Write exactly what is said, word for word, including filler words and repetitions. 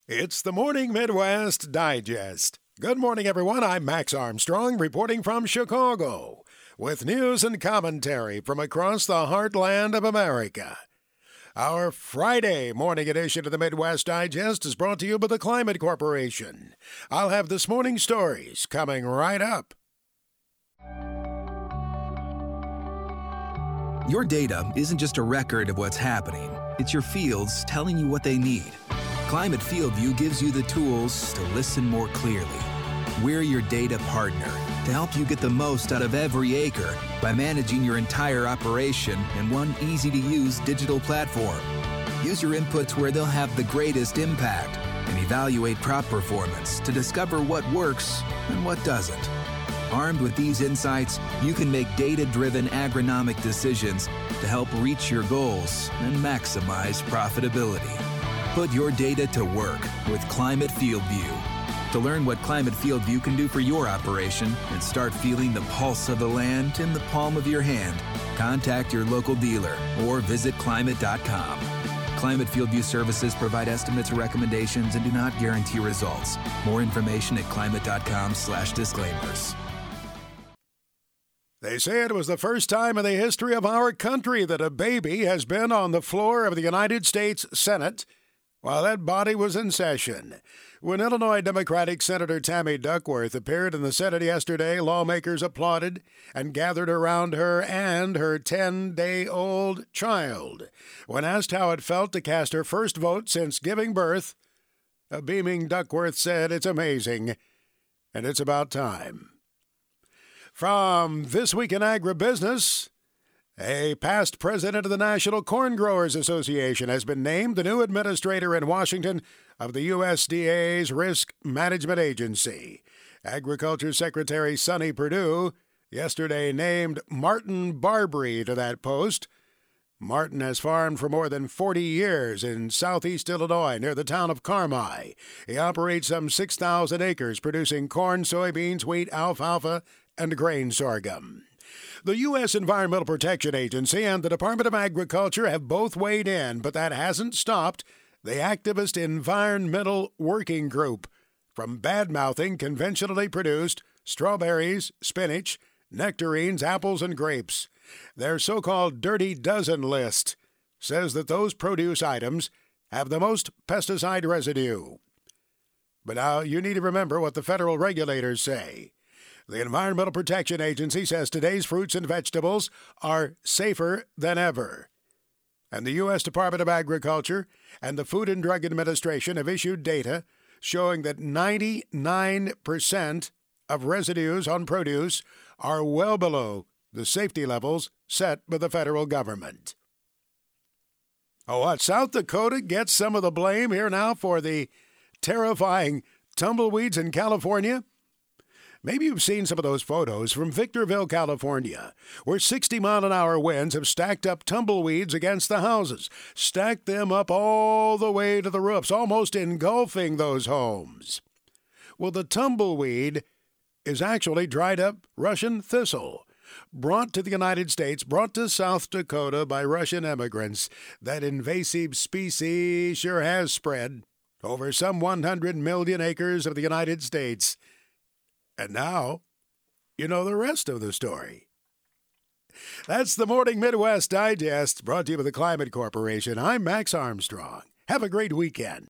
It's the Morning Midwest Digest. Good morning, everyone. I'm Max Armstrong, reporting from Chicago, with news and commentary from across the heartland of America. Our Friday morning edition of the Midwest Digest is brought to you by the Climate Corporation. I'll have this morning's stories coming right up. Your data isn't just a record of what's happening. It's your fields telling you what they need. Climate FieldView gives you the tools to listen more clearly. We're your data partner to help you get the most out of every acre by managing your entire operation in one easy-to-use digital platform. Use your inputs where they'll have the greatest impact and evaluate crop performance to discover what works and what doesn't. Armed with these insights, you can make data-driven agronomic decisions to help reach your goals and maximize profitability. Put your data to work with Climate FieldView. To learn what Climate FieldView can do for your operation and start feeling the pulse of the land in the palm of your hand, contact your local dealer or visit climate dot com. Climate FieldView services provide estimates or recommendations and do not guarantee results. More information at climate dot com slash disclaimers. They say it was the first time in the history of our country that a baby has been on the floor of the United States Senate while that body was in session. When Illinois Democratic Senator Tammy Duckworth appeared in the Senate yesterday, lawmakers applauded and gathered around her and her ten-day-old child. When asked how it felt to cast her first vote since giving birth, a beaming Duckworth said, "It's amazing, and it's about time." From This Week in Agribusiness, a past president of the National Corn Growers Association has been named the new administrator in Washington of the U S D A's Risk Management Agency. Agriculture Secretary Sonny Perdue yesterday named Martin Barbary to that post. Martin has farmed for more than forty years in southeast Illinois near the town of Carmi. He operates some six thousand acres producing corn, soybeans, wheat, alfalfa, and grain sorghum. The U S Environmental Protection Agency and the Department of Agriculture have both weighed in, but that hasn't stopped the activist Environmental Working Group from bad-mouthing conventionally produced strawberries, spinach, nectarines, apples, and grapes. Their so-called Dirty Dozen list says that those produce items have the most pesticide residue. But now you need to remember what the federal regulators say. The Environmental Protection Agency says today's fruits and vegetables are safer than ever. And the U S Department of Agriculture and the Food and Drug Administration have issued data showing that ninety-nine percent of residues on produce are well below the safety levels set by the federal government. Oh, what? South Dakota gets some of the blame here now for the terrifying tumbleweeds in California? Maybe you've seen some of those photos from Victorville, California, where sixty-mile-an-hour winds have stacked up tumbleweeds against the houses, stacked them up all the way to the roofs, almost engulfing those homes. Well, the tumbleweed is actually dried-up Russian thistle, brought to the United States, brought to South Dakota by Russian immigrants. That invasive species sure has spread over some one hundred million acres of the United States. And now, you know the rest of the story. That's the Morning Midwest Digest, brought to you by the Climate Corporation. I'm Max Armstrong. Have a great weekend.